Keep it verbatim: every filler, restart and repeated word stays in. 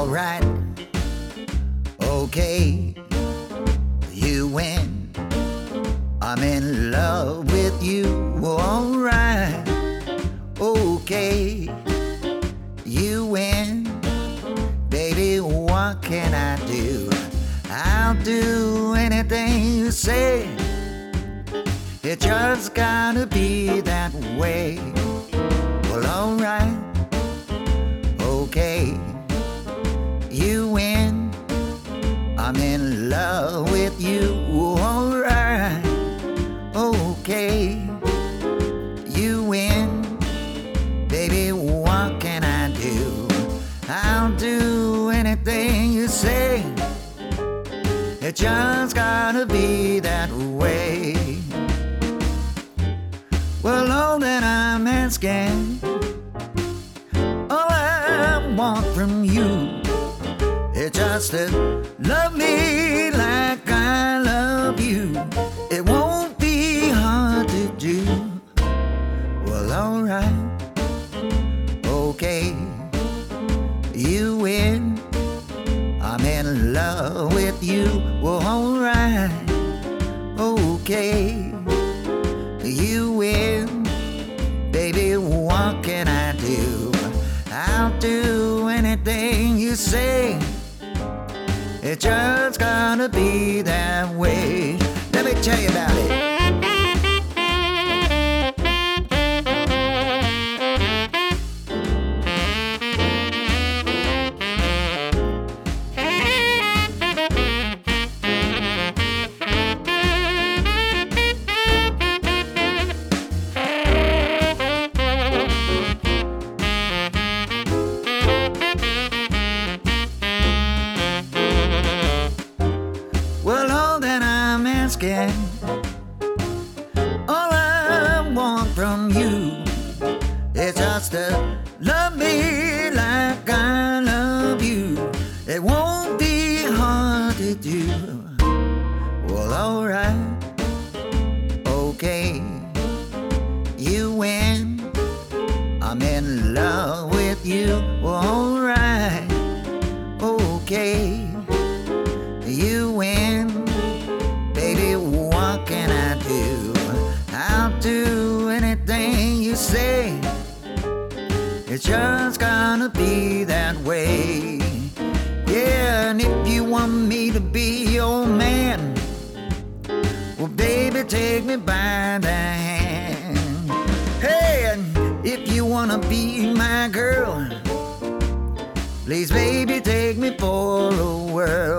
alright, okay, you win. I'm in love with you, alright, okay, you win. Baby, what can I do? I'll do anything you say. It just gotta be that way. Well, alright, okay, you win. I'm in love with you, alright, okay, you win. Baby, what can I do? I'll do anything you say. It just gotta be that way. Well, all that I'm asking, all I want from you, is just to love me like I love you. It won't be hard to do. Well, alright, okay, you win. I'm in love with you. Well, alright, okay, you win. Baby, what can I do? I'll do anything you say. It just gotta be that way. Let me tell you about it. Well, all that I'm asking, all I want from you, is just to love me like I love you. It won't be hard to do. Well, alright, okay, you win. I'm in love with you. Well, alright, okay, you win. Baby, what can I do? I'll do anything you say. It's just gonna be that way. Yeah, and if you want me to be your man, well, baby, take me by the hand. Hey, and if you wanna be my girl, please, baby, take me for a whirl.